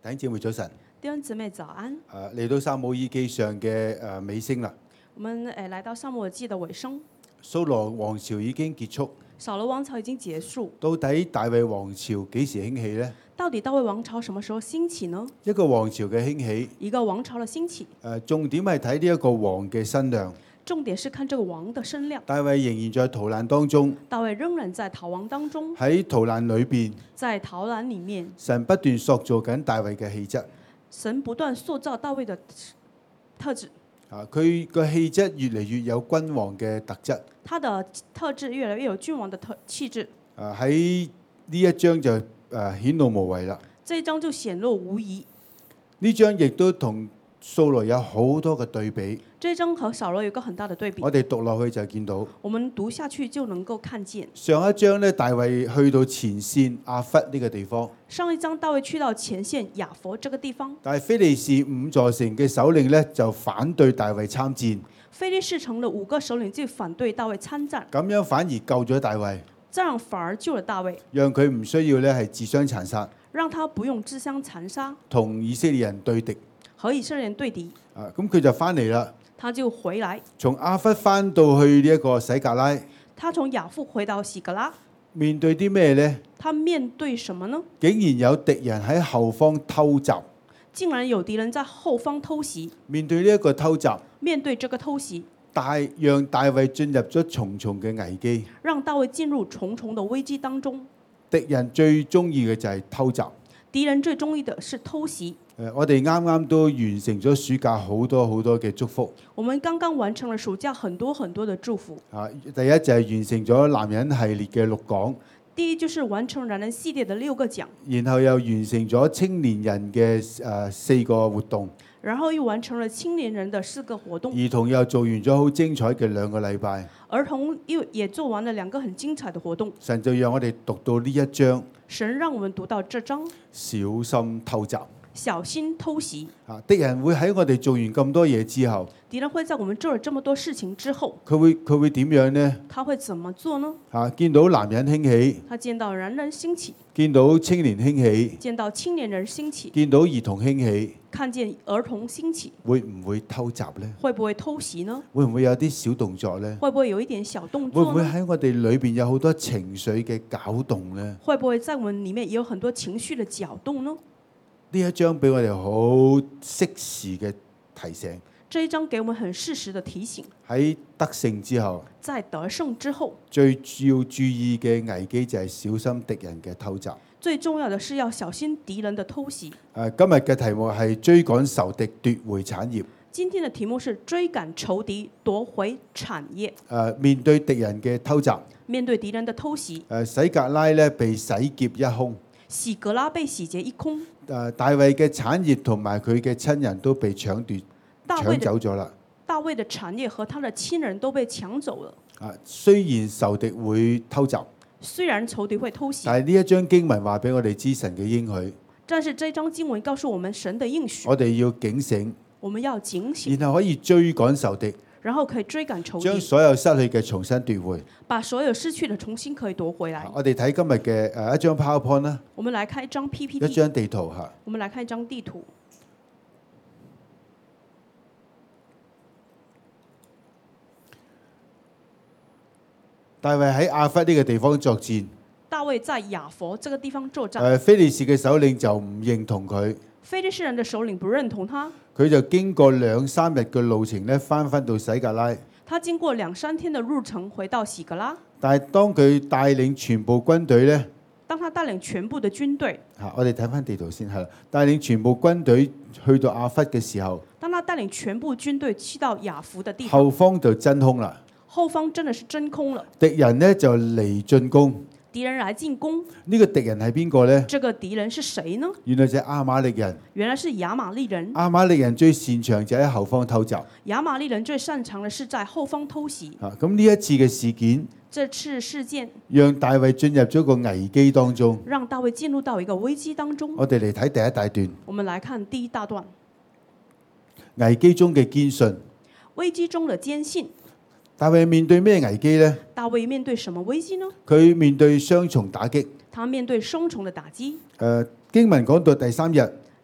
弟兄姊妹早晨， 弟兄姊妹早安。 嚟到撒母耳記上嘅尾聲啦。 我們來到撒母耳記的尾聲， 掃羅王朝已經結束， 掃羅王朝已經結束。 到底大衛王朝幾時興起呢？ 到底大衛王朝什麼時候興起呢？ 一個王朝嘅興起， 一個王朝的興起， 重點係睇呢一個王嘅身量。 重點是看這個王的身量。 大衛仍然在逃難當中， 大衛仍然在逃亡當中， 喺逃難裏邊， 在逃難裡面， 神不斷塑造緊大衛嘅氣質。 神不斷塑造大衛的特質。 佢個氣質越嚟越有君王嘅特質。 他的特質越來越有君王的氣質。 喺呢一章就顯露無遺啦。 這一章就顯露無遺。 呢章亦都同掃羅有好多嘅對比。 這一章和掃羅有一個很大的對比。 我哋讀落去就見到。 我們讀下去就能夠看見。 上一章咧，大衛去到前線亞弗呢個地方。 上一章大衛去到前線亞弗這個地方。 但係非利士五座城嘅首領咧就反對大衛參戰。 非利士城的5個首領就反對大衛參戰。 咁樣反而救咗大衛。 這樣反而救了大衛。 讓佢唔需要咧係自相殘殺。 讓他不用自相殘殺。 同以色列人對敵。 和以色列人對敵。 咁佢就翻嚟啦。 他就回來。 從亞弗翻到去呢一個洗革拉。 他從亞弗回到洗革拉。 面對啲咩呢？ 他面對什麼呢？ 竟然有敵人喺後方偷襲。 竟然有敵人在後方偷襲。 面對呢一個偷襲。 面對這個偷襲。 讓大衛進入咗重重嘅危機。 讓大衛進入重重的危機當中。 敵人最中意嘅就係偷襲。 敵人最中意的是偷襲。 我哋啱啱都完成咗暑假好多好多嘅祝福。 我們剛剛完成了暑假很多很多的祝福。 第一就係完成咗男人系列嘅6講。 第一就是完成男人系列的6個講。 然後又完成咗青年人嘅4個活動。 然後又完成了青年人的4個活動。 兒童又做完咗好精彩嘅2個禮拜。 兒童也做完了2個很精彩的活動。 神就讓我哋讀到呢一章。 神讓我們讀到這章。 小心偷襲。 小心偷襲。 敵人會喺我哋做完咁多嘢之後， 敵人會在我們做了這麼多事情之後， 佢會點樣呢？ 他會怎麼做呢？ 見到男人興起， 他見到男人興起； 見到青年興起， 見到青年人興起； 見到兒童興起， 看見兒童興起， 會唔會偷襲呢？ 會不會偷襲呢？ 會唔會有啲小動作呢？ 會不會有一點小動作呢？ 會唔會喺我哋裏邊有好多情緒嘅攪動呢？ 會不會在我們裡面也有很多情緒的攪動呢？ 呢一章俾我哋好適時嘅提醒。 這一章給我們很適時的提醒。 喺得勝之後， 在得勝之後， 最要注意嘅危機就係小心敵人嘅偷襲。 最重要的是要小心敵人的偷襲。 今日嘅題目係追趕仇敵奪回產業。 今天的題目是追趕仇敵奪回產業。 面對敵人嘅偷襲， 面對敵人的偷襲， 洗革拉咧被洗劫一空。 洗革拉被洗劫一空。 大衛嘅產業同埋佢嘅親人都被搶走咗啦。 大衛的產業和他的親人都被搶走了。 雖然仇敵會偷襲， 雖然仇敵會偷襲， 但係呢一章經文話俾我哋知神嘅應許。 但是這章經文告訴我們神的應許， 我哋要警醒， 我們要警醒， 然後可以追趕仇敵， 然後可以追趕仇敵， 將所有失去嘅重新奪回， 把所有失去的重新可以奪回來。 我哋睇今日嘅一張 PowerPoint 啦， 我們來看一張 PPT， 一張地圖嚇。 我們來看一張地圖。 大衛喺亞弗呢個地方作戰。 大衛在亞弗這個地方作戰。 非利士嘅首領就唔認同佢。 非利士人的首領不認同他。 佢就經過2、3日嘅路程咧，翻到洗革拉。 他經過2、3天的路程回到洗革拉。 但係當佢帶領全部軍隊咧， 當他帶領全部的軍隊， 我哋睇翻地圖先係啦。帶領全部軍隊去到亞弗嘅時候， 當他帶領全部軍隊去到亞弗的地方， 後方就真空啦。 後方真的是真空了。 敵人呢就嚟進攻。 敵人來進攻。 呢個敵人係邊個呢？ 這個敵人是誰呢？ 原來就係亞瑪力人。 原來是亞瑪力人。 亞瑪力人最擅長就喺後方偷襲。 亞瑪力人最擅長的是在後方偷襲。 咁呢一次嘅事件， 這次事件讓大衛進入咗個危機當中。 讓大衛進入到一個危機當中。 我哋嚟睇第一大段。 我們來看第一大段。 危機中嘅堅信。 危機中的堅信。 大衛面對咩危機呢？ 大衛面對什麼危機呢？ 佢面對雙重打擊。 他面對雙重的打擊。 經文講到第3日。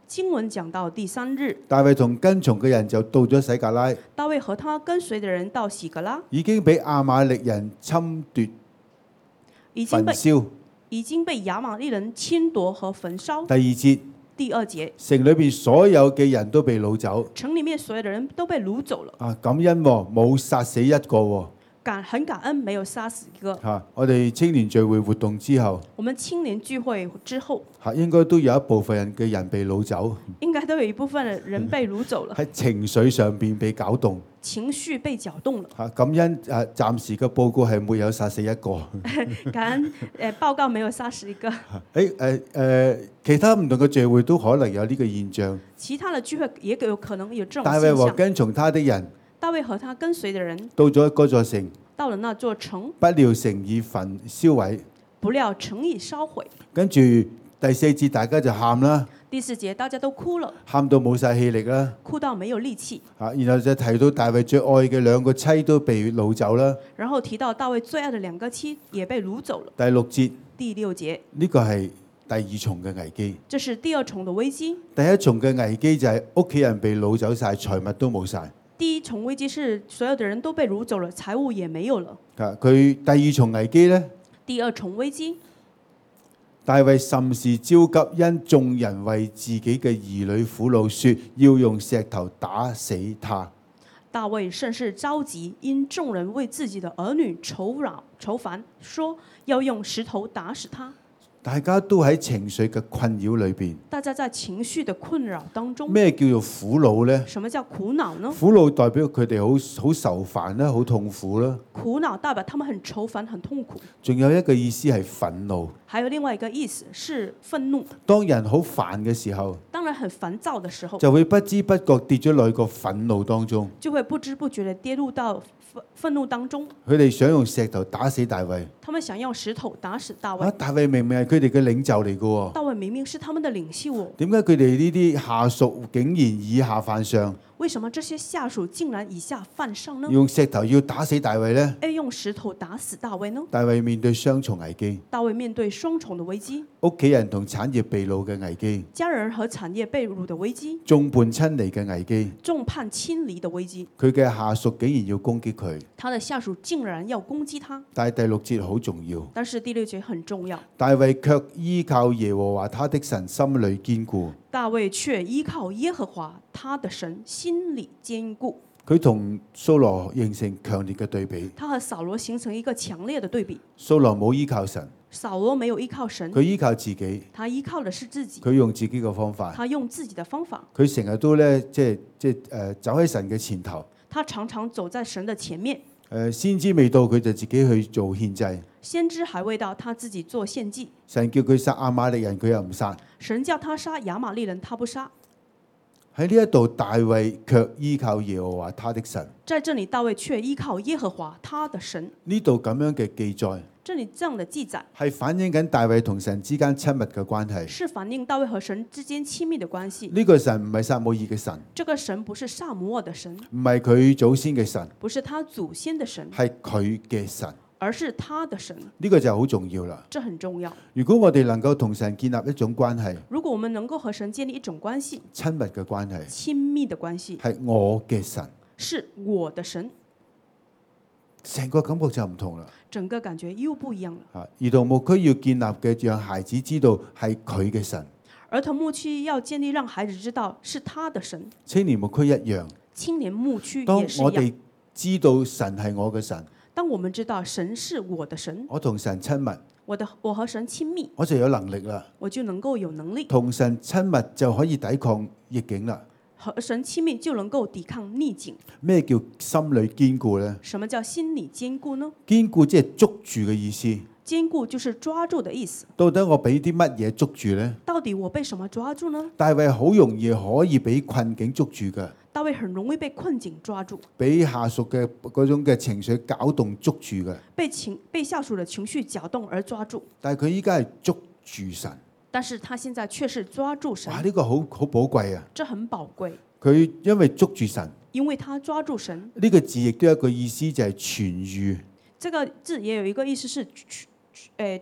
經文講到第3日， 大衛同跟從嘅人就到咗洗革拉， 大衛和他跟隨的人到洗革拉， 已經俾亞瑪力人侵奪焚燒。 已經被亞瑪力人侵奪和焚燒。 第2節， 第2節， 城裏邊所有嘅人都被擄走。 城裡面所有的人都被擄走了。 感恩喎，冇殺死一個喎。 很感恩，沒有殺死一個。 我哋青年聚會活動之後， 我們青年聚會之後， 應該都有一部分嘅人被擄走， 應該都有一部分的人被擄走了。 喺情緒上邊被攪動， 情緒被攪動了。 感恩暫時嘅報告係沒有殺死一個。 感恩報告沒有殺死一個。 其他唔同嘅聚會都可能有呢個現象。 其他的聚會也有可能有這種大衛和跟從他的人， 大衛和他跟隨的人到咗嗰座城， 到了那座城， 不料城已焚燒毀。 不料城已燒毀。 跟住第4節大家就喊啦。 第4節大家都哭了， 喊到冇晒氣力啦。 哭到沒有力氣。 然後就提到大衛最愛嘅2個妻都被擄走啦。 然後提到大衛最愛的2個妻也被擄走了。 第6節， 第6節， 呢個係第2重嘅危機。 這是第2重的危機。 第1重嘅危機就係屋企人被擄走晒，財物都冇晒。 第1重危機是所有的人都被擄走了，財物也沒有了。 佢第2重危機呢？ 第2重危機， 大衛甚是焦急，因眾人為自己嘅兒女苦惱，說要用石頭打死他。 大衛甚是着急，因眾人為自己的兒女愁煩，說要用石頭打死他。 大家都喺情緒嘅困擾裏邊。 大家在情緒的困擾當中。 咩叫做苦惱呢？ 什麼叫苦惱呢？ 苦惱代表佢哋好愁煩啦，好痛苦啦。 苦惱代表他們很愁煩、很痛苦。 仲有一個意思係憤怒。 還有另外一個意思是憤怒。 當人好煩嘅時候， 當然很煩躁的時候， 就會不知不覺跌咗落個憤怒當中。 就會不知不覺地跌入到憤怒當中。 佢哋想用石頭打死大衛。 他們想用石頭打死大衛。 大衛明明係佢哋嘅領袖嚟嘅。 大衛明明是他們的領袖。 點解佢哋呢啲下屬竟然以下犯上？ 為什麼這些下屬竟然以下犯上呢？ 用石頭要打死大衛呢？ 用石頭打死大衛呢？ 大衛面對雙重危機。 大衛面對雙重的危機。 屋企人同產業被擄嘅危機。 家人和產業被擄的危機。 眾叛親離嘅危機。 眾叛親離的危機。 佢嘅下屬竟然要攻擊佢。 他的下屬竟然要攻擊他。 但係第6節好重要。 但是第6節很重要。 大衛卻依靠耶和華他的神，心裏堅固。 大衛卻依靠耶和華他的神，心裏堅固。 佢同掃羅形成強烈嘅對比。 他和掃羅形成一個強烈的對比。 掃羅冇依靠神。 掃羅沒有依靠神。 佢依靠自己。 他依靠的是自己。 佢用自己嘅方法。 他用自己的方法。 佢成日都咧，走喺神嘅前頭。 他常常走在神的前面。 先知未到，佢就自己去做獻祭。 先知還未到，他自己做獻祭。 神叫佢殺亞瑪力人，佢又唔殺。 神叫他殺亞瑪力人，他不殺。 喺呢一度，大衛卻依靠耶和華他的神。 在這裡，大衛卻依靠耶和華他的神。 呢度咁樣嘅記載， 這裡這樣的記載係反映緊大衛同神之間親密嘅關係。 是反映大衛和神之間親密的關係。 呢個神唔係撒母耳嘅神。 這個神不是撒母耳的神。 唔係佢祖先嘅神。 不是他祖先的神。 係佢嘅神。 而是他的神。 呢個就好重要啦。 這很重要。 如果我哋能夠同神建立一種關係， 如果我們能夠和神建立一種關係， 親密嘅關係， 親密的關係， 係我嘅神， 是我的神， 成個感覺就唔同啦。 整個感覺又不一樣了。 兒童牧區要建立嘅，讓孩子知道係佢嘅神。 兒童牧區要建立，讓孩子知道是他的神。 青年牧區一樣。 青年牧區當也是一樣。 我哋知道神係我嘅神。 當我們知道神是我的神， 我同神親密， 我和神親密， 我就有能力啦。 我就能夠有能力同神親密就可以抵抗逆境啦。 和神親密就能夠抵抗逆境。 咩叫心裏堅固呢？ 什麼叫心理堅固呢？ 堅固即係捉住嘅意思。 堅固就是抓住的意思。 到底我俾啲乜嘢捉住呢？ 到底我被什麼抓住呢？ 大衛好容易可以俾困境捉住嘅。 大衛很容易被困境抓住， 俾下屬嘅嗰種嘅情緒攪動捉住嘅。 被下屬的情緒攪動而抓住。 但係佢依家係捉住神。 但是他現在卻是抓住神。 哇！呢個好寶貴啊！ 這很寶貴。 佢因為捉住神， 因為他抓住神。 呢個字亦都有一個意思就係痊癒。 這個字也有一個意思是痊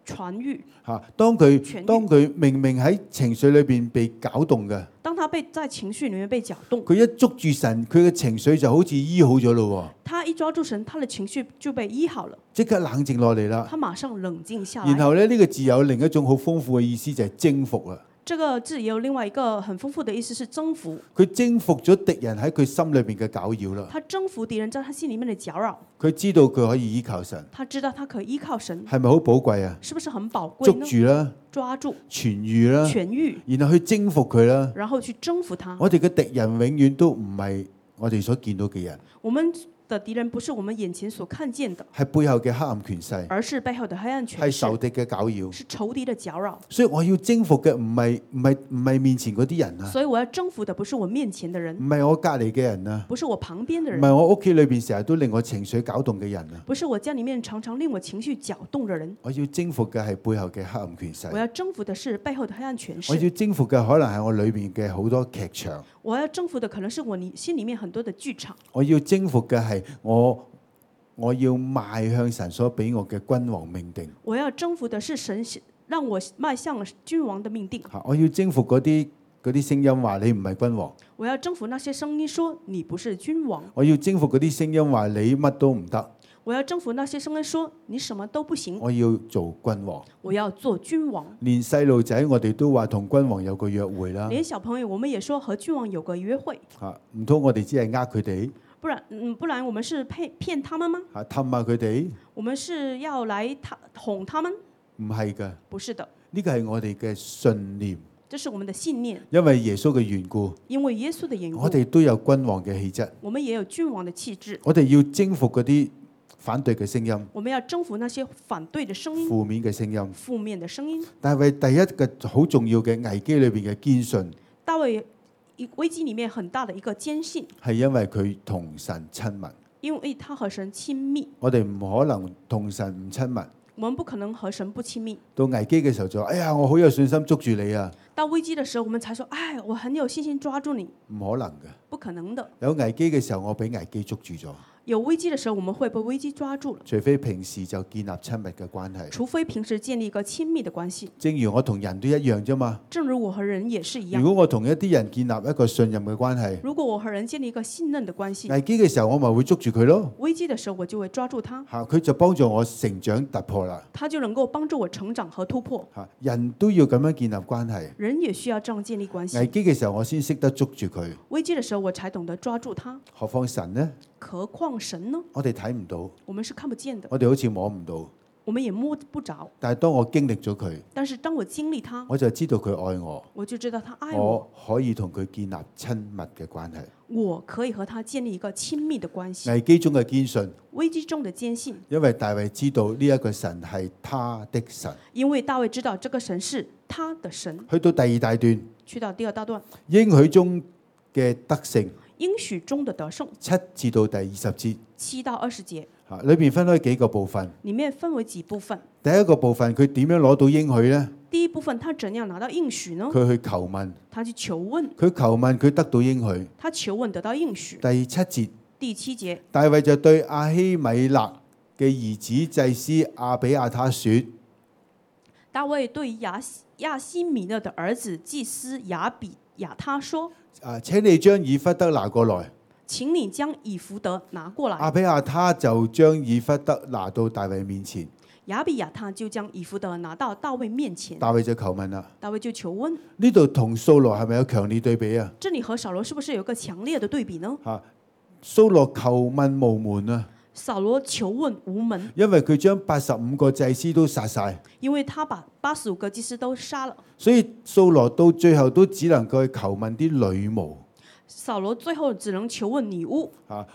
痊愈。 當痊愈佢明明喺情緒裏邊被攪動嘅， 當他在情緒裡面被攪動， 佢一捉住神，佢嘅情緒就好似醫好咗咯， 他一抓住神，他的情緒就被醫好了， 即刻冷靜落嚟啦。 他馬上冷靜下來。 然後咧呢個字有另一種好豐富嘅意思，就係征服啦。 這個字也有另外一個很豐富的意思，是征服。 佢征服咗敵人喺佢心裏邊嘅攪擾啦。 他征服敵人在他心裡面的攪擾。 佢知道佢可以依靠神， 他知道他可以依靠神， 係咪好寶貴啊？ 是不是很寶貴捉呢？ 住啦， 抓住、 痊癒啦， 痊愈， 然後去征服佢啦。 然後去征服他。 我哋嘅敵人永遠都唔係我哋所見到嘅人， 我們的敵人不是我們眼前所看見的， 係背後嘅黑暗權勢， 而是背後的黑暗權勢， 係仇敵嘅攪擾。 是仇敵的攪擾。 所以我要征服嘅唔係面前嗰啲人啊， 所以我要征服的不是我面前的人唔，係我隔離嘅人啊， 不是我旁邊的人， 唔係我屋企裏邊成日都令我情緒攪動嘅人啊。 不是我家裡面常常令我情緒攪動的人。 我要征服嘅係背後嘅黑暗權勢， 我要征服的是背後的黑暗權我勢。 要征服嘅可能係我裏面嘅好多劇場， 我要征服的可能是我心裡面很多的劇場。 我要征服嘅係我要邁向神所俾我嘅君王命定。 我要征服的是神讓我邁向君王的命定。 我要征服嗰啲聲音話你唔係君王， 我要征服那些聲音說你不是君王。 我要征服嗰啲聲音話你乜都唔得， 我要征服那些聲音說你什麼都不行。 我要做君王。 我要做君王。 連細路仔我哋都話同君王有個約會啦， 連小朋友我們也說和君王有個約會。 唔通我哋只係呃佢哋？ 不然我們是騙他們嗎？ 氹下佢哋？ 我們是要來哄他們？ 唔係㗎， 不是的， 呢個係我哋嘅信念， 這是我們的信念。 因為耶穌嘅緣故， 因為耶穌的緣故， 我哋都有君王嘅氣質， 我們也有君王的氣質。 我哋要征服嗰啲反對嘅聲音， 我們要征服那些反對的聲音、 負面嘅聲音。 負面的聲音。 但係第一個好重要嘅危機裏邊嘅堅信， 大衛危機裡面很大的一個堅信， 係因為佢同神親密。 因為他和神親密。 我哋唔可能同神唔親密。 我們不可能和神不親密。 到危機嘅時候就話：哎呀，我好有信心捉住你啊！ 到危機的時候，我們才說：哎，我很有信心抓住你。 唔可能嘅。 不可能的。 有危機嘅時候，我俾危機捉住咗。 有危機的時候，我們會被危機抓住了。 除非平時就建立親密嘅關係。 除非平時建立一個親密的關係。 正如我同人都一樣啫嘛。 正如我和人也是一樣。 如果我同一啲人建立一個信任嘅關係， 如果我和人建立一個信任的關係， 危機嘅時候我咪會捉住佢咯。 危機的時候我就會抓住他。 佢就幫助我成長突破啦。 他就能夠幫助我成長和突破。 人都要咁樣建立關係。 人也需要這樣建立關係。 危機嘅時候我先識得捉住佢。 危機的時候我才懂得抓住他。 何況神呢？ 何況神呢？ 我哋睇唔到， 我們是看不見的， 我哋好似摸唔到， 我們也摸不着。 但係當我經歷咗佢， 但是當我經歷他， 我就知道佢愛我， 我就知道他愛我， 我可以同佢建立親密嘅關係， 我可以和他建立一個親密的關係。 危機中嘅堅信， 危機中的堅信， 因為大衛知道呢一個神係他的神。 因為大衛知道這個神是他的神。 去到第二大段， 去到第二大段， 應許中嘅得勝， 應許中的得勝 7至到第20節 ，7到20節， 裏邊分開幾個部分。 裡面分為幾部分。 第一個部分佢點樣攞到應許呢？ 第一部分他怎樣拿到應許呢？ 佢去求問， 他去求問， 佢求問佢得到應許。 他求問得到應許。 第7節， 第7節， 大衛就對亞希米勒嘅兒子祭司亞比亞他說： 大衛對亞希米勒的兒子祭司亞比亞他說： 請你將以弗得拿過來。 請你將以弗得拿過來。 亞比亞他就將以弗得拿到大衛面前。 亞比亞他就將以弗得拿到大衛面前。 大衛就求問啦。 大衛就求問。 呢度同掃羅係咪有強烈對比啊？ 這裡和掃羅是不是有個強烈的對比呢？ 掃羅求問無門啊。 掃羅求問無門， 因為佢將85個祭司都殺晒。因為他把85個祭司都殺了。 所以掃羅到最後都只能夠去求問啲女巫。 掃羅最後只能求問女巫。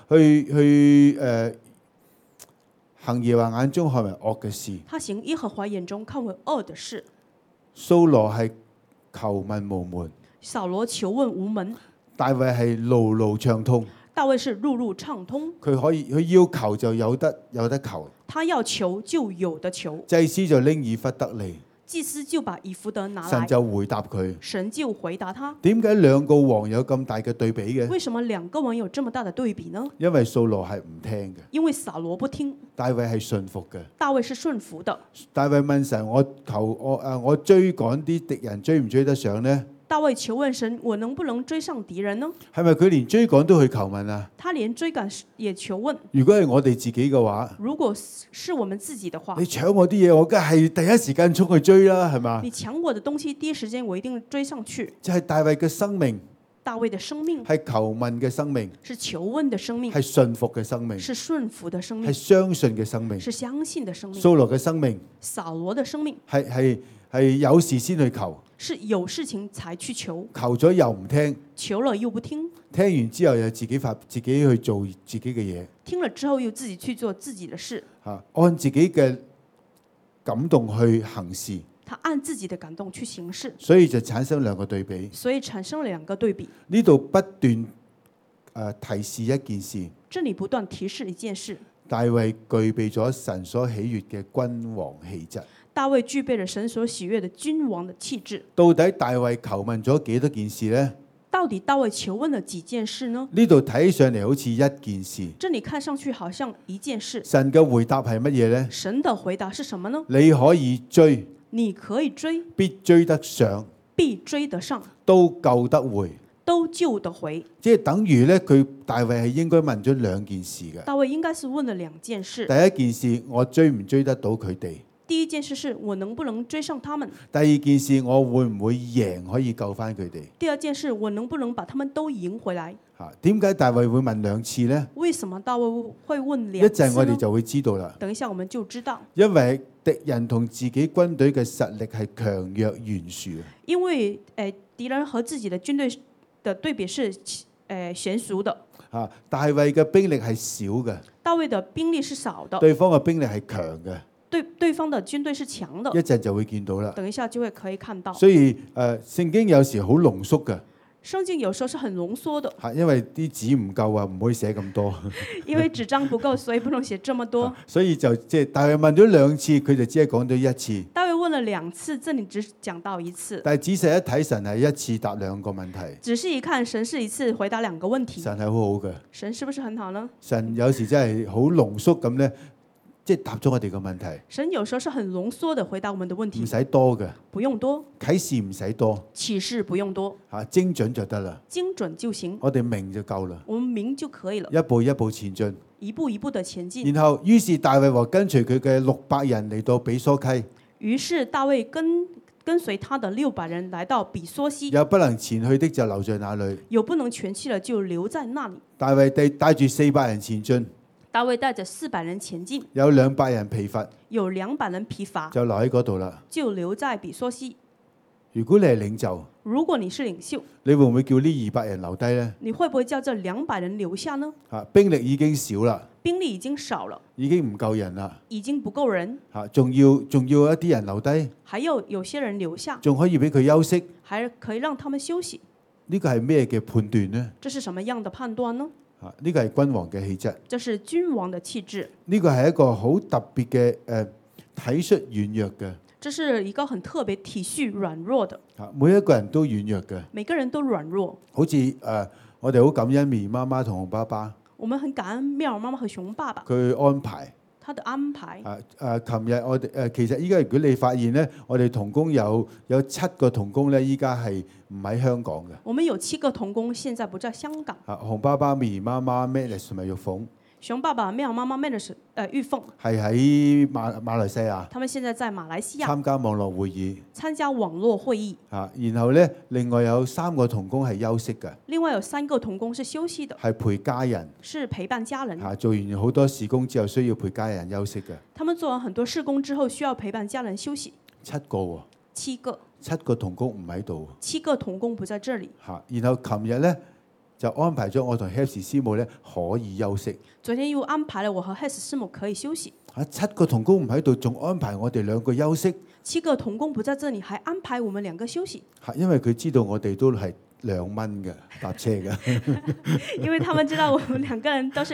行耶和華眼中看為惡嘅事。 他行耶和華眼中看為惡的事。 掃羅係求問無門。 掃羅求問無門。 大衛係路路暢通。 大衛是路路暢通。 佢要求就有得求。 他要求就有得求。 祭司就拎以弗得嚟。 祭司就把以弗得拿來， 神就回答佢。 神就回答他： 點解兩個王有咁大嘅對比嘅？ 為什麼兩個王有這麼大的對比呢？ 因為掃羅係唔聽嘅， 因為掃羅不聽， 大衛係順服嘅。 大衛是順服的。 大衛問神：我追趕啲敵人追唔追得上呢？ 大衛求問神：我能不能追上敵人呢？ 係咪佢連追趕都去求問啊？ 他連追趕也求問。 如果係我哋自己嘅話， 如果是我們自己的話， 你搶我啲嘢，我梗係第一時間衝去追啦，係嘛？ 你搶我的東西，第一時間我一定追上去。 就係大衛嘅生命， 大衛的生命係求問嘅生命， 是求問的生命， 係順服嘅生命， 是順服的生係命， 相信嘅生命。 是相信的生命。 掃羅嘅生命掃羅的生命係有事先去求， 是有事情才去求， 求咗又唔聽， 求了又不聽， 聽完之後又自己去做自己嘅嘢， 聽了之後又自己去做自己的事， 按自己嘅感動去行事， 他按自己的感動去行事， 所以就產生兩個對比。 所以產生了兩個對比。 呢度不斷提示一件事， 這裡不斷提示一件事： 大衛具備咗神所喜悅嘅君王氣質。 大衛具備了神所喜悅的君王的氣質。 到底大衛求問咗幾多件事呢？ 到底大衛求問了幾件事呢？ 呢度睇上嚟好似一件事。 這裡看上去好像一件事。 神嘅回答係乜嘢呢？ 神的回答是什麼呢？ 你可以追， 你可以追， 必追得上， 必追得上， 都救得回。 都救得回。 即係等於咧，大衛係應該問咗兩件事嘅。 大衛應該是問了兩件事。 第一件事，我追唔追得到佢哋？ 第一件事是我能不能追上他們？ 第二件事，我會唔會贏可以救翻佢哋？ 第二件事，我能不能把他們都贏回來？ 點解大衛會問兩次呢？ 為什麼大衛會問兩次呢？ 一陣我哋就會知道啦。 等一下我們就知道。 因為敵人同自己軍隊嘅實力係強弱懸殊。 因為敵人和自己的軍隊的對比是懸殊的。 大衛嘅兵力係少嘅， 大衛的兵力是少的， 對方嘅兵力係強嘅。 對方的軍隊是強的。 一陣就會見到啦。 等一下就會可以看到。 所以聖經有時好濃縮嘅。 聖經有時候是很濃縮的。 因為啲紙唔夠啊，唔可以寫咁多。 因為紙張不夠，所以不能寫這麼多。 所以就即係大衛問咗兩次，佢就只係講咗一次。 大衛問了兩次，這裡只講到一次。 但係仔細一睇，神係一次答兩個問題。 仔細一看，神是一次回答兩個問題。 神係好好嘅。 神是不是很好呢？ 神有時真係好濃縮咁咧。即係答咗我哋個問題。 神有時候是很濃縮的回答我們的問題。 唔使多嘅， 不用多。 啟示唔使多， 啟示不用多。 精準就得啦。 精準就行。 我哋明就夠啦。 我們明就可以了。 一步一步前進。 一步一步的前進。 然後於是大衛和跟隨佢嘅600人嚟到比梭溪。 於是大衛跟隨他的600人來到比梭溪。 有不能前去的就留在那裡。 有不能前去的就留在那裡。 大衛帶住400人前進。 大衛帶着400人前進， 有200人疲乏， 有200人疲乏， 就留喺嗰度啦。 就留在比梭溪。 如果你係領袖， 如果你是領袖， 你會唔會叫呢200人留低呢？ 你會不會叫這200人留下呢？ 兵力已經少啦， 兵力已經少了， 已經唔夠人啦， 已經不夠人， 仲要一啲人留低， 還有些人留下， 仲可以俾佢休息， 還可以讓他們休息。 呢個係咩嘅判斷呢？ 這是什麼樣的判斷呢？ 呢個係君王嘅氣質， 這是君王的氣質。 呢個係一個好特別嘅體恤軟弱嘅。 這是一個很特別體恤軟弱的。 每一個人都軟弱嘅。 每個人都軟弱。 好似我哋好感恩棉媽媽同熊爸爸。 我們很感恩妙媽媽和熊爸爸。 佢安排。 他的安排。 琴日我哋其實依家如果你發現咧，我哋同工有7個同工咧，依家係唔喺香港嘅。 我們有7個同工，現在不在香港。 熊爸爸、棉媽媽、Melis 同埋玉鳳。 熊爸爸、妙媽媽、Melis、玉鳳係喺馬來西亞。 他們現在在馬來西亞參加網絡會議。 參加網絡會議。 然後咧，另外有3個同工係休息嘅。 另外有3個同工是休息的。 係陪家人。 是陪伴家人。 做完好多事工之後，需要陪家人休息嘅。 他們做完很多事工之後，需要陪伴家人休息。 7個喎。 7個。 7個同工唔喺度。 7個同工不在這裡。 然後琴日咧就安排咗我同 Hess 師母咧可以休息。 昨天又安排了我和 Hess 師母可以休息。 7個同工唔喺度，仲安排我哋2個休息。 7個同工不在這裡，還安排我們2個休息。 因為佢知道我哋都係2蚊嘅搭車嘅。 因為他們知道我們2個人都是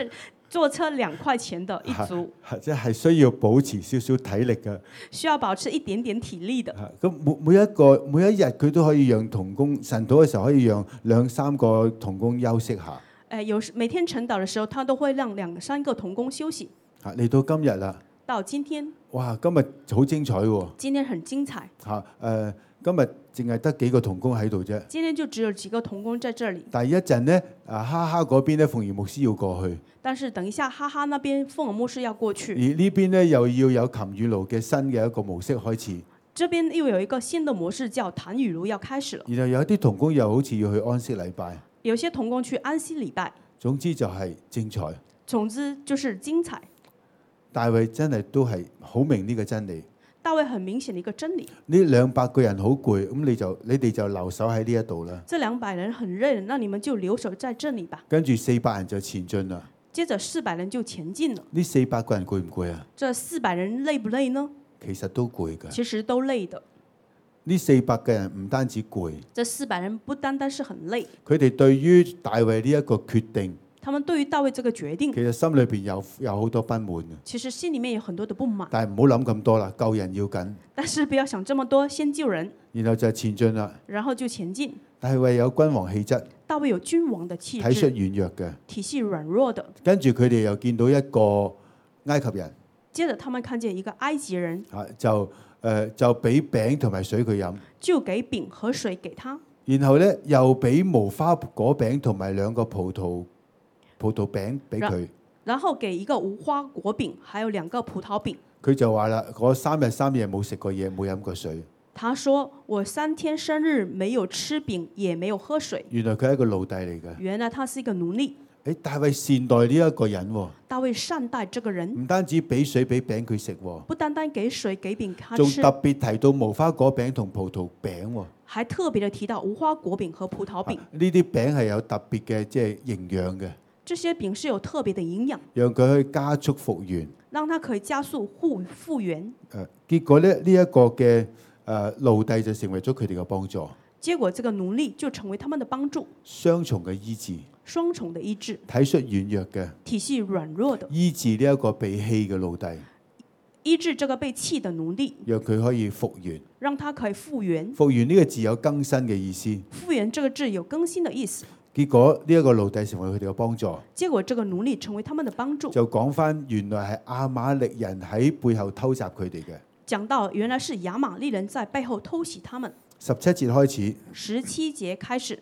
坐車2塊錢的一組， 即係需要保持少少體力嘅。 需要保持一點點體力的。 咁每一日佢都可以讓同工晨禱嘅時候可以讓2、3個同工休息下。 每天晨禱的時候，他都會讓2、3個同工休息。 嚟到今日啦， 到今天， 哇！今日好精彩喎。 今天很精彩。 今日淨係得幾個同工喺度啫。 今天就只有幾個同工在這裡。 但係一陣呢，哈哈嗰邊咧，鳳儀牧師要過去。 但是等一下，哈哈那邊鳳兒牧師要過去。 而呢邊呢，又要有琴與爐嘅新嘅一個模式開始。 這邊又有一個新的模式叫壇與爐要開始了。 然後有啲同工又好似要去安息禮拜。 有些同工去安息禮拜。 總之就係精彩。 總之就是精彩。 大衛真係都係好明呢個真理。 大衛很明顯的一個真理。 呢200個人好攰，咁你哋就留守喺呢一度啦。 這200人很累，那你們就留守在這裡吧。 跟住400人就前進啦。 接着400人就前進了。 呢400個人攰唔攰啊？ 這400人累不累呢？ 其實都攰㗎。 其實都累的。 呢400個人唔單止攰， 這400人不單單是很累， 佢哋對於大衛呢一個決定， 他們對於大衛這個決定， 其實心裏邊有好多不滿。 其實心裡面有很多的不滿。 但係唔好諗咁多啦，救人要緊。 但是不要想這麼多，先救人。 然後就前進啦。 然後就前進。 大衛有君王氣質， 大衛有君王的氣質， 體恤軟弱嘅， 體恤軟弱的。 跟住佢哋又見到一個埃及人， 接着他們看見一個埃及人， 就俾餅同埋水佢飲， 就給餅和水給他。 然後咧又俾無花果餅同埋2個葡萄餅俾佢。 然後給一個無花果餅，還有2個葡萄餅。 佢就話啦：我3日3夜冇食過嘢，冇飲過水。 他說：我3天3日沒有吃餅，也沒有喝水。 原來佢係一個奴隸嚟嘅。 原來他是一個奴隸。 大衛善待呢一個人喎。 大衛善待這個人， 唔單止俾水俾餅佢食喎， 不單單給水給餅他仲吃， 特別提到無花果餅同葡萄餅喎。 還特別的提到無花果餅和葡萄餅。 呢啲餅係有特別嘅即係營養嘅。 這些餅是有特別的營養， 讓佢去加速復原， 讓它可以加速復原。 結果咧呢一個嘅奴隸就成為咗佢哋嘅幫助。 結果這個奴隸就成為他們的幫助， 雙重嘅醫治， 雙重的醫治， 體恤軟弱嘅， 體恤軟弱的， 醫治呢一個被棄嘅奴隸， 醫治這個被棄的奴隸， 讓佢可以復原。 讓他可以復原。 復原呢個字有更新嘅意思。 復原這個字有更新的意思。 結果呢一個奴隸成為佢哋嘅幫助。 結果這個奴隸成為他們的幫助。 就講返原來係亞瑪力人喺背後偷襲佢哋嘅。 講到原來是亞瑪力人在背後偷襲他們。 17節開始。 17節開始。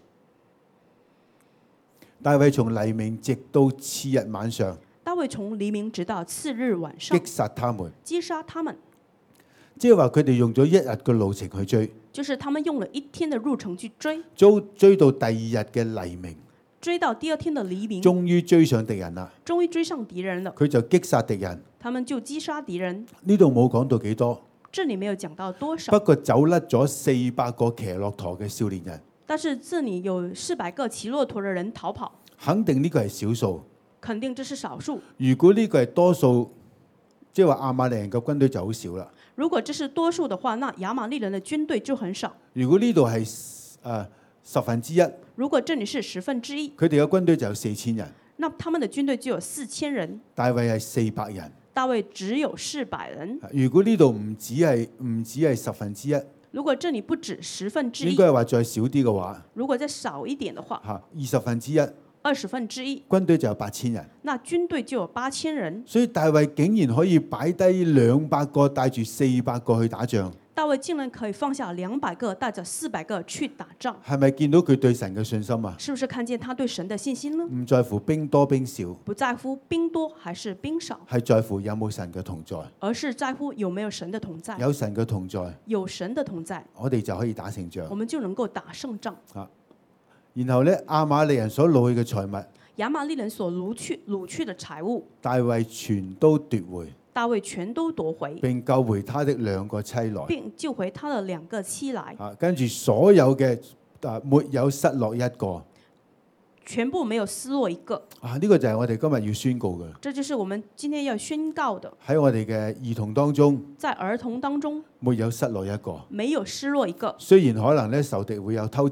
大衛從黎明直到次日晚上。 大衛從黎明直到次日晚上。 擊殺他們。 擊殺他們。 即係話佢哋用咗1日嘅路程去追。 就是他們用了1天的路程去追。 追到第2日嘅黎明。 追到第2天的黎明。 終於追上敵人啦。 終於追上敵人了。 佢就擊殺敵人。 他們就擊殺敵人。 呢度冇講到幾多。 這裡沒有講到多少。 不過走甩咗400個騎駱駝嘅少年人。 但是這裡有400個騎駱駝的人逃跑。 肯定呢個係少數。 肯定這是少數。 如果呢個係多數，即係話亞瑪力人嘅軍隊就好少啦。 如果這是多數的話，那亞瑪力人的軍隊就很少。 如果呢度係1/10， 如果這裡是1/10， 佢哋嘅軍隊就有4000人。 那他們的軍隊只有4000人。 大衛係400人。 大衛只有400人。 如果呢度唔止係1/10， 如果這裡不止1/10， 應該係話再少啲嘅話， 如果再少一點的話 ，20/1，軍隊就有8000人。 那軍隊就有8000人。 所以大衛竟然可以擺低200個，帶住400個去打仗。 大衛竟然可以放下200個，帶着400個去打仗。 係咪見到佢對神嘅信心啊？ 是不是看見他對神的信心呢？ 唔在乎兵多兵少， 不在乎兵多還是兵少， 係在乎有冇神嘅同在。 而是在乎有沒有神的同在。 有神嘅同在， 有神的同在， 我哋就可以打勝仗。 我們就能夠打勝仗。 然後呢，亞瑪力人所擄去嘅財物， 亞瑪力人所擄去的財物， 大衛全都奪回。 大衛全都奪回， 並救回他的2個妻來， 並救回他的2個妻來。 跟住所有嘅沒有失落一個， 全部沒有失落一個。 呢個就係我哋今日要宣告嘅。 這就是我們今天要宣告的。 喺我哋嘅兒童當中， 在兒童當中沒有失落一個。 沒有失落一個。 雖然可能咧仇敵會有偷襲，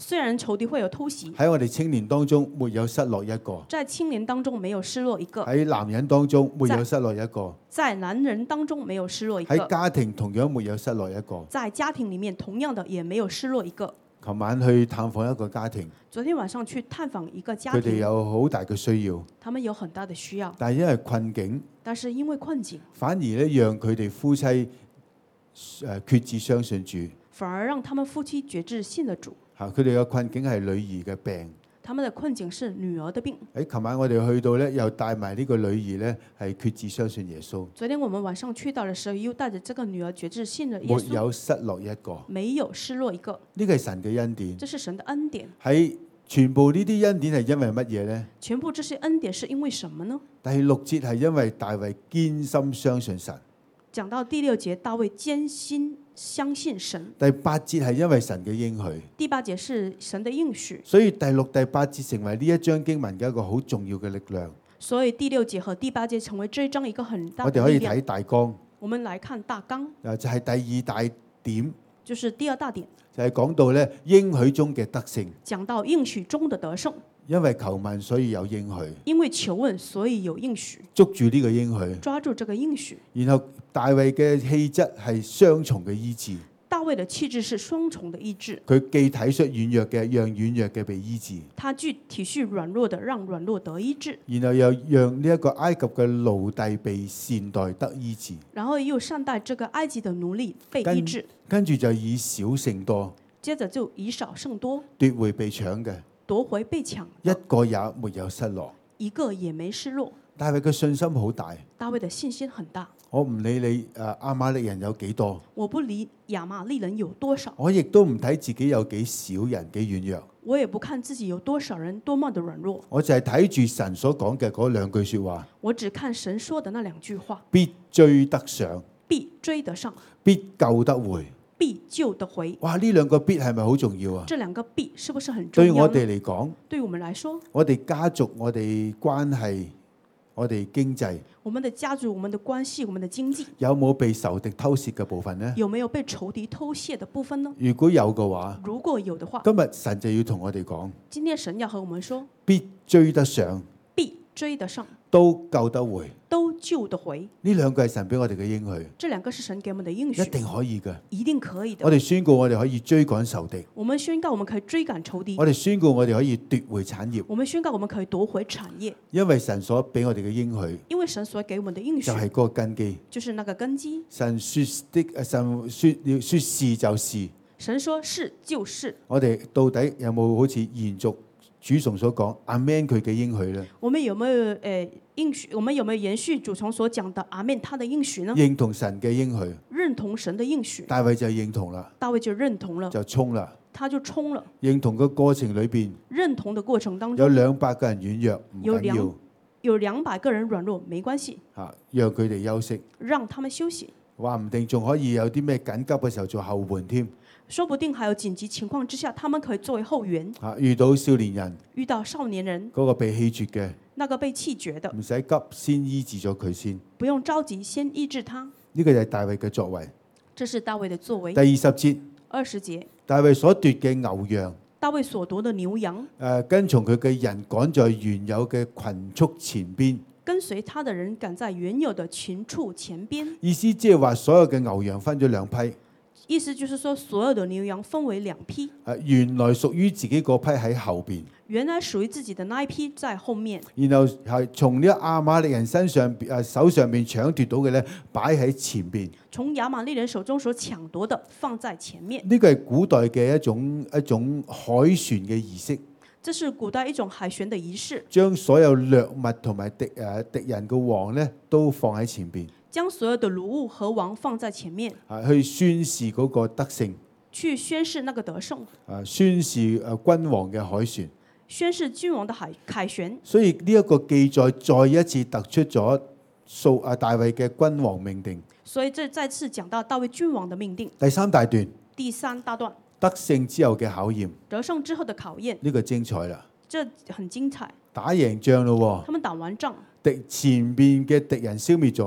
雖然仇敵會有偷襲， 喺我哋青年當中沒有失落一個， 在青年當中沒有失落一個， 喺男人當中沒有失落一個， 在男人當中沒有失落一個， 喺家庭同樣沒有失落一個。 在家庭裡面同樣的也沒有失落一個。 琴晚去探訪一個家庭， 昨天晚上去探訪一個家佢哋庭， 有好大嘅需要， 他們有很大的需要， 但係因為困境， 但是因為困境， 反而咧讓佢哋夫妻決志相信主。 反而讓他們夫妻決志信了主。 嚇，佢哋嘅困境係女兒嘅病。 他們的困境是女兒的病。 喺琴晚我哋去到咧，又帶埋呢個女兒咧係決志相信耶穌。 昨天我們晚上去到的時候，又帶着這個女兒決志信了耶沒穌， 有失落一個。 沒有失落一個。 呢個係神嘅恩典。 這是神的恩典。 喺全部呢啲恩典係因為乜嘢呢？ 全部這些恩典是因為什麼呢？ 第6節係因為大衛堅心相信神。 講到第6節，大衛堅心相信神。 第8節係因為神嘅應許。 第8節是神的應許。 所以第6、第8節成為呢一章經文嘅一個好重要嘅力量。 所以第6節和第8節成為這一章一個很大我哋可以的力量。 睇大綱。 我們來看大綱， 就係第2大點， 就是第2大點， 就係講到咧應許中嘅得勝。 講到應許中的得勝。 因為求問，所以有應許。 因為求問，所以有應許。 捉住呢個應許， 抓住這個應許。 然後大衛嘅氣質係雙重嘅醫治。 大衛的氣質是雙重的醫治。 佢既體恤軟弱嘅，讓軟弱嘅被醫治。 他既體恤軟弱的，讓軟弱得醫治。 然後又讓呢一個埃及嘅奴隸被善待得醫治。 然後又善待這個埃及的奴隸被醫治。 跟住就以少勝多。 接着就以少勝多。 奪回被搶嘅。 奪回被搶， 一個也沒有失落， 一個也沒失落。 大衛嘅信心好大， 大衛的信心很大。 我唔理你亞瑪力人有幾多， 我不理亞瑪力人有多少， 我亦都唔睇自己有幾少人幾軟弱， 我也不看自己有多少人多麼的軟弱， 我就係睇住神所講嘅嗰2句說話， 我只看神說的那2句話， 必追得上， 必追得上， 必救得回。 必救得回。 哇！呢2個必係咪好重要啊？ 這2個必是不是很重要？ 對我哋嚟講， 對我們來說， 我哋家族、我哋關係、我哋經濟， 我們的家族、我們的關係、我們的經濟， 有冇被仇敵偷竊嘅部分呢？ 有沒有被仇敵偷竊的部分呢？ 如果有嘅話， 如果有的話， 今日神就要同我哋講， 今天神要和我們說， 必追得上， 必追得上， 都救得回。 都救得回。 呢2個係神俾我哋嘅應許， 這2個是神給我們的應許， 一定可以嘅。 一定可以的。 我哋宣告我哋可以追趕仇敵， 我們宣告我們可以追趕仇敵。 我哋宣告我哋可以奪回產業， 我們宣告我們可以奪回產業。 因為神所俾我哋嘅應許， 因為神所給我們的應許就係嗰個根基。 就是那個根基。 神說的，神說是就是。 神說是就是。 我哋到底有冇好似延續主從所講阿們佢嘅應許呢？ 我們有沒有應許？我們有沒有延續主從所講的阿們他的應許呢？ 認同神嘅應許， 認同神的應許。 大衛就認同啦， 大衛就認同了， 就衝啦。 他就衝了。 認同嘅過程裏邊， 認同的過程當有中 200個人軟弱唔緊要， 有200個人軟弱沒關係， 嚇，讓佢哋休息， 讓他們休息。 話唔定仲可以有啲咩緊急嘅時候做後援添。 說不定還有緊急情況之下，他們可以作為後援。 遇到少年人， 遇到少年人， 嗰個被棄絕嘅， 那個被棄絕的， 唔使急，先醫治咗佢先。 不用着急，先醫治他。 呢個就係大衛嘅作為。 這是大衛的作為。 第20節 ，20節， 大衛所奪嘅牛羊， 大衛所奪的牛羊， 跟從佢嘅人趕在原有嘅群畜前邊。 跟隨他的人趕在原有的群畜前邊。 意思即係話所有嘅牛羊分咗2批。 意思就是說，所有的牛羊分為2批。 原來屬於自己嗰批喺後邊。 原來屬於自己的那一批在後面。 然後係從呢亞瑪力人手上邊搶奪到嘅咧，擺喺前邊。 從亞瑪力人手中所搶奪的放在前面。 呢個係古代嘅一種海船嘅儀式。 這是古代一種海旋的儀式， 將所有掠物同埋敵人嘅王咧，都放喺前邊。 將所有的擄物和王放在前面， 去宣示嗰個得勝， 去宣示那個得勝， 宣示君王嘅海船， 宣示君王的凱旋。 所以呢一個記載再一次突出咗大衛嘅君王命定。 所以這再次講到大衛君王的命定。 第3大段， 第3大段， 得勝之後嘅考驗， 得勝之後的考驗， 呢個精彩啦！ 這很精彩。 打贏仗咯， 他們打完仗， 前邊嘅敵人消滅咗啦。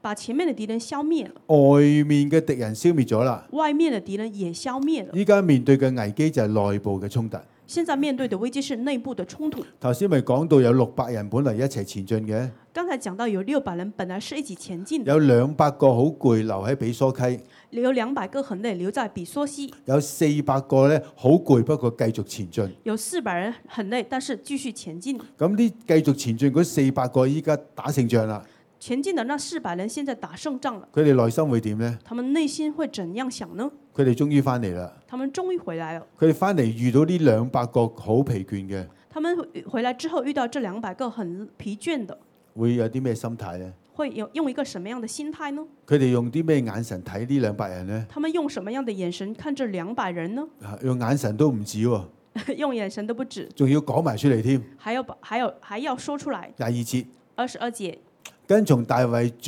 把前面的敵人消滅了， 外面嘅敵人消滅咗啦。 外面的敵人也消滅了。 依家面對嘅危機就係內部嘅衝突。 現在面對的危機是內部的衝突。 頭先咪講到有600人本嚟一齊前進嘅， 剛才講到有600人本來是一起前進的， 有200個好攰留喺比梭溪， 有200個很累留在比梭溪， 有400個咧好攰不過繼續前進。 有400人很累但是繼續前進。 咁啲繼續前進嗰400個依家打勝仗啦， 前進的那400人現在打勝仗了， 佢哋內心會點呢？ 他們內心會怎樣想呢？ 佢哋終於翻嚟啦， 他們終於回來了。 佢哋翻嚟遇到呢200個好疲倦嘅， 他們回來之後遇到這200個很疲倦的， 會有啲咩心態呢？ 會用一個什麼樣的心態呢？ 佢哋用啲咩眼神睇呢200人呢？ 他們用什麼樣的眼神看這200人呢？ 用眼神都唔止喎， 用眼神都不止， 仲要講埋出嚟添。 還要說出來。 22節， 22節， 跟從大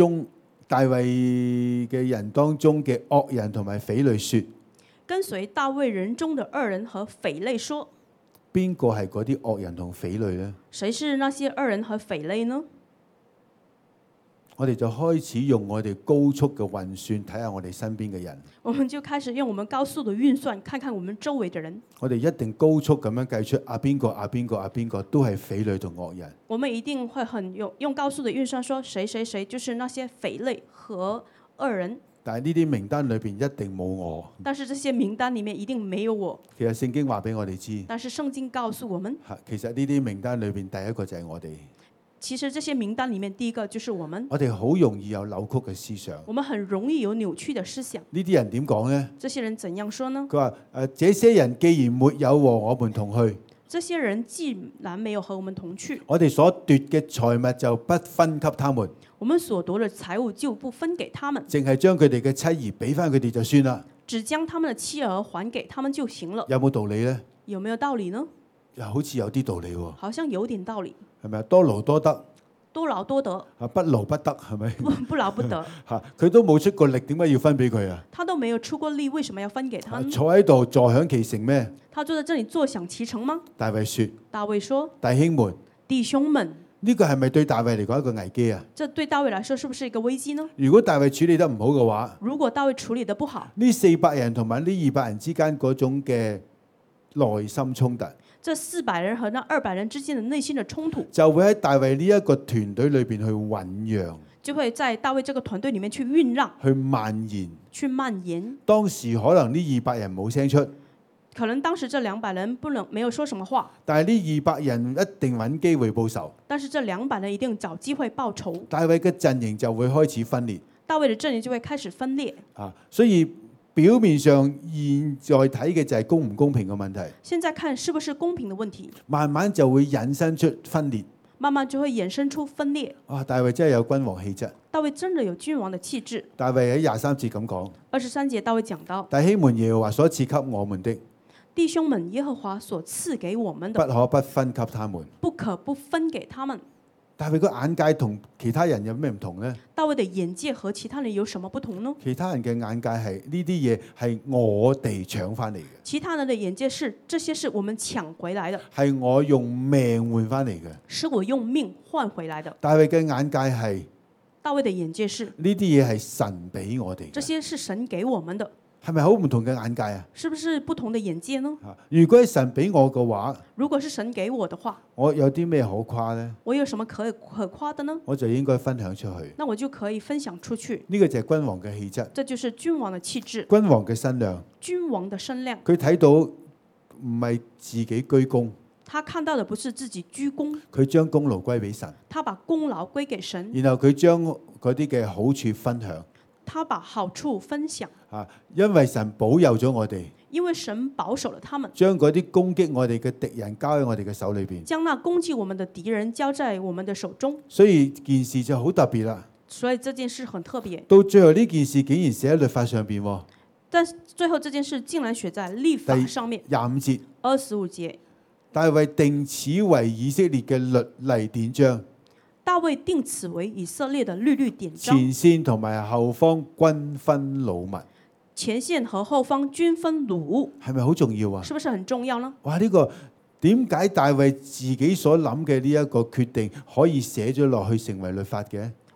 衛嘅人當中嘅惡人同埋匪類說， 跟隨大衛人中的惡人和匪類說， 邊個係嗰啲惡人同匪類呢？ 誰是那些惡人和匪類呢？ 我哋就開始用我哋高速嘅運算睇下我哋身邊嘅人， 我們就開始用我們高速的運算，看看我們周圍的人。 我哋一定高速咁樣計出邊個都係匪類同惡人。 我們一定會用高速的運算說誰就是那些匪類和惡人。 但係呢啲名單裏邊一定冇我。 但是這些名單裡面一定沒有我。 其實聖經話俾我哋知， 但是聖經告訴我們， 其實呢啲名單裏邊第一個就係我哋。 其實這些名單裡面第一個就是我們。 我哋好容易有扭曲嘅思想。 我們很容易有扭曲的思想。 呢啲人點講呢？ 這些人怎樣說呢？ 佢話這些人既然沒有和我們同去， 這些人既然沒有和我們同去， 我哋所奪嘅財物就不分給他們。 我們所奪的財物就不分給他們， 淨係將佢哋嘅妻兒俾翻佢哋就算啦。 只將他們的妻兒還給他們就行了。 有冇道理呢？ 有沒有道理呢？ 又好似有啲道理喎。 好像有點道理。 係咪啊？多勞多得， 多勞多得， 不勞不得，係咪？ 不勞不得。 佢都冇出過力，點解要分俾佢啊？ 他都沒有出過力，為什麼要分給他呢？ 坐喺度坐享其成咩？ 他坐在這裡坐享其成嗎？ 大衛說： 大衛說： 弟兄們， 弟兄們， 呢個係咪對大衛嚟講一個危機啊？ 這對大衛來說是不是一個危機呢？ 如果大衛處理得唔好嘅話， 如果大衛處理得不好， 呢400人同埋呢200人之間嗰種嘅內心衝突， 這400人和那200人之間的內心的衝突， 就會喺大衛呢一個團隊裏邊去醖釀， 就會在大衛這個團隊裡面去醖釀、 去蔓延。 去蔓延。 當時可能呢200人冇聲出， 可能當時這200人沒有說什麼話， 但係呢200人一定揾機會報仇。 但是這200人一定找機會報仇。 大衛嘅陣營就會開始分裂。 大衛的陣營就會開始分裂。 所以表面上現在睇嘅就係公唔公平嘅問題， 現在看是不是公平的問題， 慢慢就會引申出分裂。 慢慢就會衍生出分裂。 大衛真係有君王氣質。 大衛真的有君王的氣質。 大衛喺23節咁講 23節大衛講到： 弟兄們，耶和華所賜給我們的， 弟兄們，耶和華所賜給我們的， 不可不分給他們。 不可不分給他們。 大衛個眼界同其他人有咩唔同呢？ 大衛的眼界和其他人有什麼不同呢？ 其他人嘅眼界係呢啲嘢係我哋搶翻嚟嘅。 其他人的眼界是這些是我們搶回來的， 係我用命換翻嚟嘅。 是我用命換回來的。 大衛嘅眼界係大衛的眼界是呢啲嘢係神俾我哋嘅。 這些是神給我們的。 係咪好唔同嘅眼界啊？ 是不是不同的眼界呢？ 如果係神俾我嘅話， 如果是神給我的話， 我有啲咩可誇呢？ 我有什麼可誇的呢？ 我就應該分享出去。 那我就可以分享出去。 呢個就係君王嘅氣質。 這就是君王的氣質。 君王嘅身量。 君王的身量。 佢睇到唔係自己居功。 他看到的不是自己居功。 佢將功勞歸俾神。 他把功勞歸給神。 然後佢將嗰啲嘅好處分享。 他把好處分享。 因為神保佑咗我哋。 因為神保守了他們。 將嗰啲攻擊我哋嘅敵人交喺我哋嘅手裏邊。 將那攻擊我們的敵人交在我們的手中。 所以件事就好特別啦。 所以這件事很特別。 到最後呢件事竟然寫喺律法上邊。 但最後這件事竟然寫在律法上面。 25節。 25節。大衛定此為以色列嘅律例典章。 大衛定此為以色列的律例典章。 前線同埋後方均分擄物。 前線和後方均分擄物。 係咪好重要啊？ 是不是很重要呢？ 哇！呢個點解大衛自己所諗嘅呢一個決定可以寫咗落去成為律法嘅？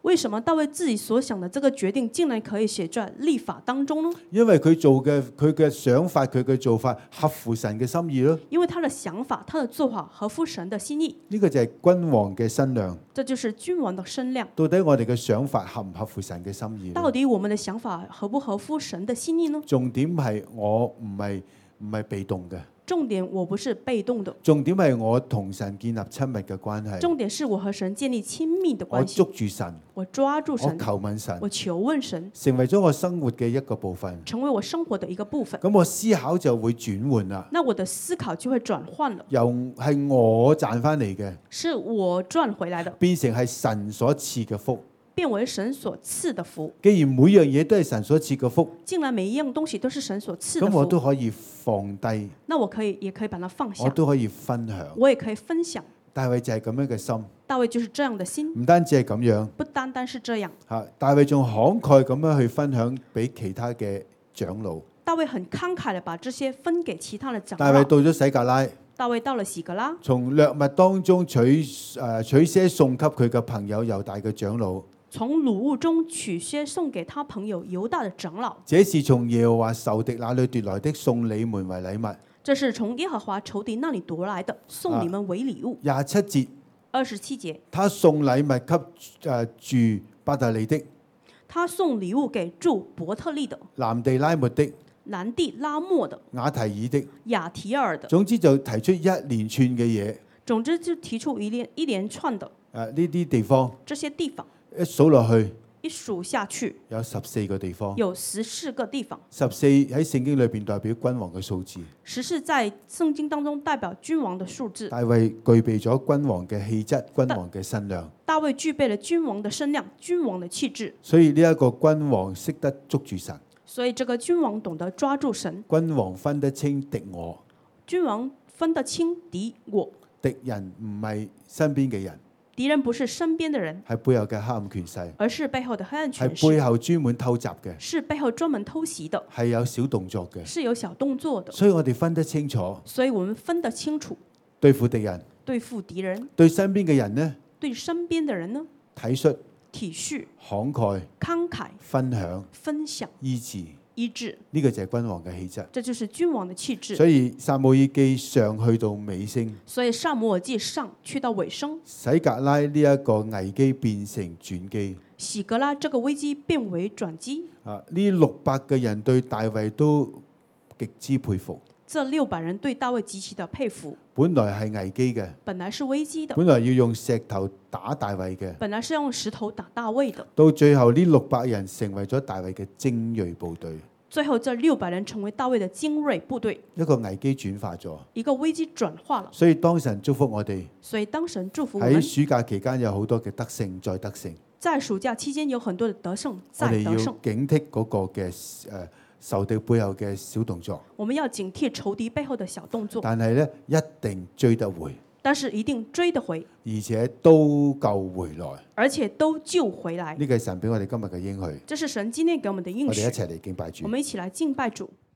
為什麼大衛自己所想的這個決定，竟然可以寫在律法當中呢？ 因為佢嘅想法，佢嘅做法合乎神嘅心意咯。 因為他的想法，他的做法合乎神的心意。 呢個就係君王嘅身量。 這就是君王的身量。 到底我哋嘅想法合唔合乎神嘅心意？ 到底我們的想法合不合乎神的心意呢？ 重點係我唔係被動嘅。 重點我不是被動的。 重點係我同神建立親密嘅關係。 重點是我和神建立親密的關係。 我捉住神， 我抓住神， 我求問神， 我求問神， 成為咗我生活嘅一個部分， 成為我生活的一個部分。 咁我思考就會轉換啦。 那我的思考就會轉換了， 由係我賺翻嚟嘅， 是我賺回來的， 變成係神所賜嘅福。 變為神所賜的福。 既然每樣嘢都係神所賜嘅福， 竟然每一樣東西都是神所賜的福， 咁我都可以放低， 那我也可以把它放下， 我都可以分享。 我也可以分享。 大衛就係咁樣嘅心， 大衛就是這樣的心， 唔單止係咁樣， 不單單是這樣。 大衛仲慷慨咁樣去分享俾其他嘅長老。 大衛很慷慨地把這些分給其他的長大衛老。 到咗洗革拉， 大衛到了洗革拉， 從掠物當中取些送給佢嘅朋友猶大嘅長老。 從擄物中取些送給他朋友猶大的長老。 這是從耶和華仇敵那裏奪來的，送你們為禮物。 這是從耶和華仇敵那裏奪來的，送你們為禮物。 27節 27節， 他送禮物給住伯特利的， 他送禮物給住伯特利的， 南地拉末的， 南地拉末的， 雅提爾的， 亞提爾的。 總之就提出一連串嘅嘢。 總之就提出一連串的呢啲地方， 這些地方一數落去， 一數下去有14個地方。 有14個地方。 14喺聖經裏邊代表君王嘅數字。 14在聖經當中代表君王的數字。 大衛具備咗君王嘅氣質、君王嘅身量。 大衛具備了君王的身量、君王的氣質。 所以呢一個君王識得捉住神。 所以這個君王懂得抓住神。 君王分得清敵我。 君王分得清敵我。 敵人唔係身邊嘅人。 敵人不是身邊的人， 係背後嘅黑暗權勢， 而是背後的黑暗權勢， 係背後專門偷襲嘅， 是背後專門偷襲的， 係有小動作嘅， 是有小動作的。 所以我哋分得清楚， 所以我們分得清楚， 對付敵人， 對付敵人， 對身邊嘅人呢， 對身邊的人呢， 體恤、 體恤、 慷慨、 慷慨、分享、 醫治。 醫治， 呢個就係君王嘅氣質， 這就是君王的氣質。 所以撒母耳記上去到尾聲， 所以撒母耳記上去到尾聲， 洗革拉呢一個危機變成轉機， 洗革拉這個危機變為轉機。 呢600個人對大衛都極之佩服。 這600人對大衛極其的佩服。 本來係危機嘅， 本來是危機的， 本來要用石頭打大衛嘅， 本來是用石頭打大衛的。 到最後呢600人成為咗大衛嘅精銳部隊。 最後這600人成為大衛的精銳部隊。 一個危機轉化咗， 一個危機轉化了。 所以當神祝福我哋， 所以當神祝福我們， 喺暑假期間有好多嘅得勝再得勝。 在暑假期間有很多的得勝再得勝。 我哋要警惕嗰個嘅仇敵背後嘅小動作。 我們要警惕仇敵背後的小動作。 但係咧，一定追得回。 但是一定追得回， 而且都救回來。 而且都救回來。 呢個係神俾我哋今日嘅應許。 這是神今天給我們的應許。 我哋一齊嚟敬拜主。 我們一起來敬拜主。